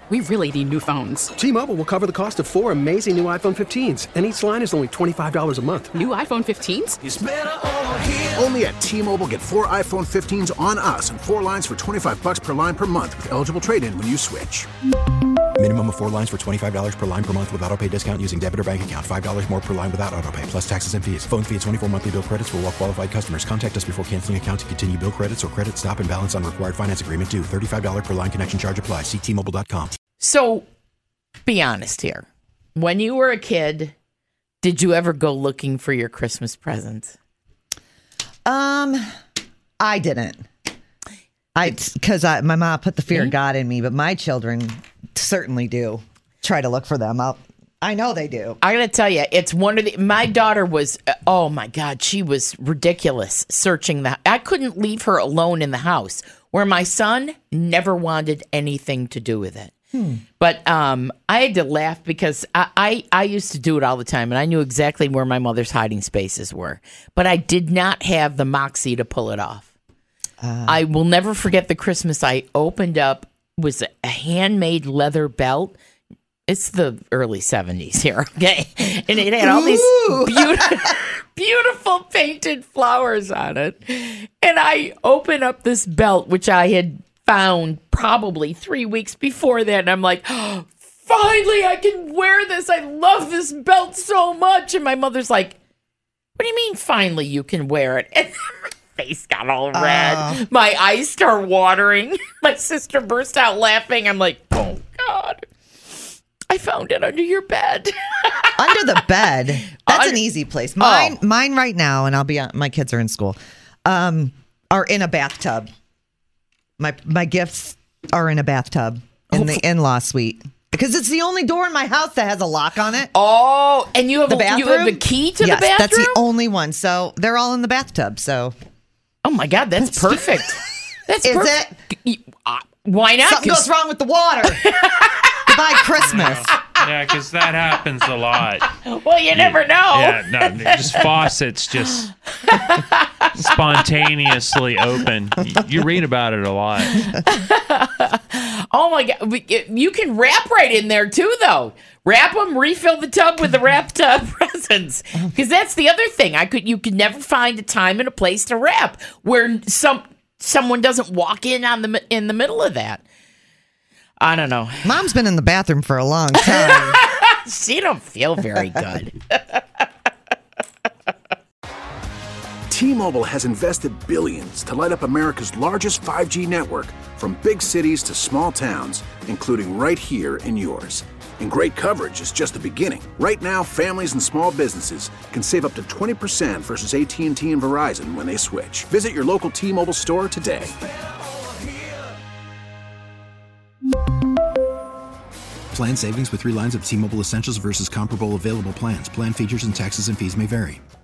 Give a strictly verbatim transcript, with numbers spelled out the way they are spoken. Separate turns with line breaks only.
We really need new phones.
T-Mobile will cover the cost of four amazing new iPhone fifteens, and each line is only twenty-five dollars a month.
New iPhone fifteens?
It's better over here.
Only at T-Mobile, get four iPhone fifteens on us and four lines for twenty-five dollars per line per month with eligible trade-in when you switch.
Minimum of four lines for twenty-five dollars per line per month with autopay discount using debit or bank account. five dollars more per line without autopay, plus taxes and fees. Phone fee at twenty-four monthly bill credits for well-qualified customers. Contact us before canceling account to continue bill credits or credit stop and balance on required finance agreement due. thirty-five dollars per line connection charge applies. See T Mobile dot com.
So, be honest here. When you were a kid, did you ever go looking for your Christmas presents?
Um, I didn't. I because I my mom put the fear of God in me, but my children certainly do try to look for them. I'll, I know they do.
I gotta tell you, it's one of the. My daughter was. Oh my God, she was ridiculous searching the. I couldn't leave her alone in the house. Where my son never wanted anything to do with it. Hmm. But um, I had to laugh because I, I, I used to do it all the time, and I knew exactly where my mother's hiding spaces were. But I did not have the moxie to pull it off. Uh, I will never forget the Christmas I opened up was a handmade leather belt. It's the early seventies here, okay? And it had all these beautiful, beautiful painted flowers on it. And I open up this belt, which I had found probably three weeks before that. And I'm like, oh, finally, I can wear this. I love this belt so much. And my mother's like, what do you mean, finally, you can wear it? And my face got all red. Uh. My eyes start watering. My sister burst out laughing. I'm like, oh, God. I found it under your bed.
Under the bed? That's
under,
an easy place. Mine,
oh.
mine right now, and I'll be on, my kids are in school, um, are in a bathtub. My my gifts are in a bathtub in oh, the in-law suite. Because it's the only door in my house that has a lock on it.
Oh, and you have,
the
a,
bathroom?
you have a key to
yes,
the bathroom?
That's the only one. So they're all in the bathtub. So,
oh my God, that's perfect. That's
Is
perfect.
it?
Uh, why not?
Something goes wrong with the water. Goodbye, Christmas.
Yeah, because that happens a lot.
Well, you never know.
Yeah, no, just faucets just spontaneously open. You read about it a lot.
Oh my God, you can wrap right in there too, though. Wrap them, refill the tub with the wrapped uh, presents. Because that's the other thing. I could, you could never find a time and a place to wrap where some someone doesn't walk in on the in the middle of that. I don't know.
Mom's been in the bathroom for a long time.
She don't feel very good.
T-Mobile has invested billions to light up America's largest five G network, from big cities to small towns, including right here in yours. And great coverage is just the beginning. Right now, families and small businesses can save up to twenty percent versus A T and T and Verizon when they switch. Visit your local T-Mobile store today.
Plan savings with three lines of T-Mobile Essentials versus comparable available plans. Plan features and taxes and fees may vary.